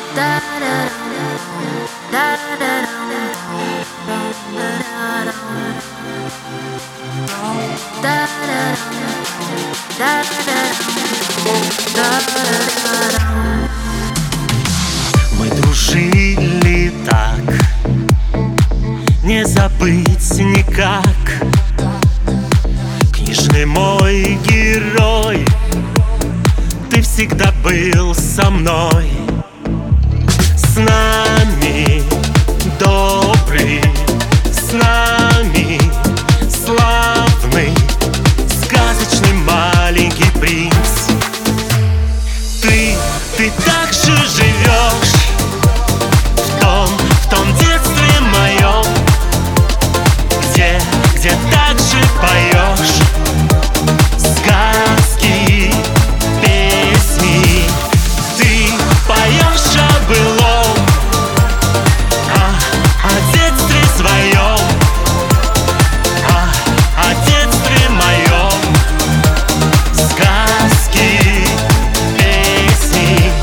Мы дружили так, не забыть никак. Книжный мой герой, ты всегда был со мной. С нами добрый, с нами славный, сказочный маленький принц. Ты так же живешь в том детстве моем, где так же поешь сказки, песни. Ты поешь о былом, о детстве своем, о детстве моем. Сказки, песни.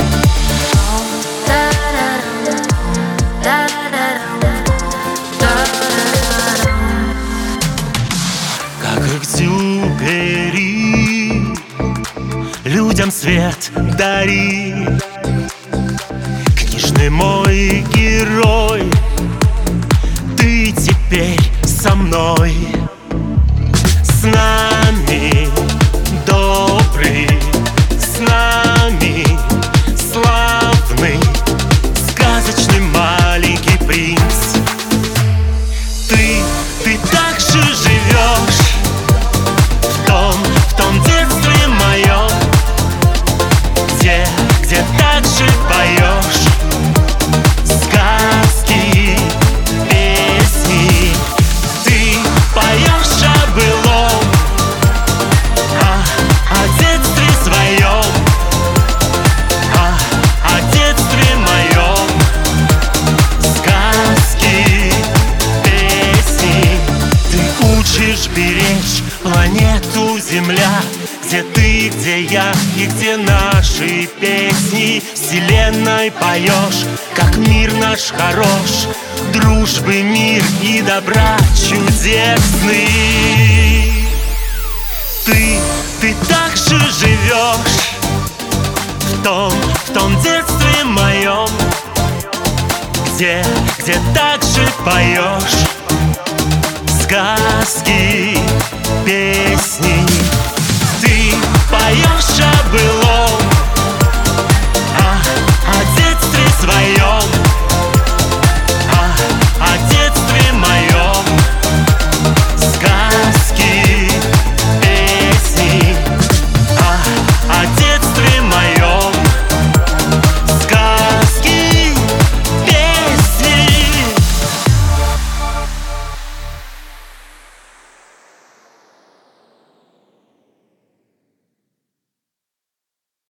Как Экзюпери, людям свет дари. Книжный мой герой, ты теперь со мной. С нами добрый, с нами славный, сказочный маленький принц. Ты так же живешь в том детстве моем, где так же поешь сказки, песни. Ты поешь о былом, о детстве своем, о детстве моем. Сказки, песни. Ты учишь беречь планету Земля, где ты, где я и где наши песни. Вселенной поешь, как мир наш хорош, дружбы, мир и добра чудесный. Ты так же живешь в том детстве моем, где так же поешь сказки, песни. Ты поешь о былом,